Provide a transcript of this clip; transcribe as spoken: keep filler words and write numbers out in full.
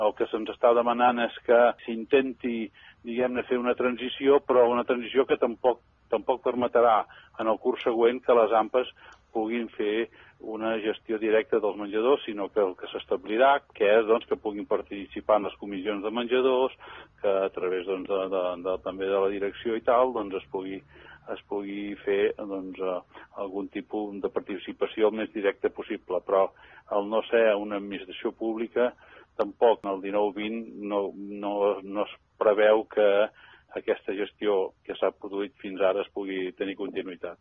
El que se'ns està demanant és que s'intenti, diguem-ne, fer una transició, però una transició que tampoc, tampoc permetrà en el curs següent que les AMPAs puguin fer una gestió directa dels menjadors, sinó que el que s'establirà que és doncs, que puguin participar en les comissions de menjadors, que a través doncs, de, de, de, també de la direcció i tal doncs, es pugui es pugui fer doncs, algun tipus de participació el més directa possible, però al no ser una administració pública tampoc en el dinou vint no, no, no es preveu que aquesta gestió que s'ha produït fins ara es pugui tenir continuïtat.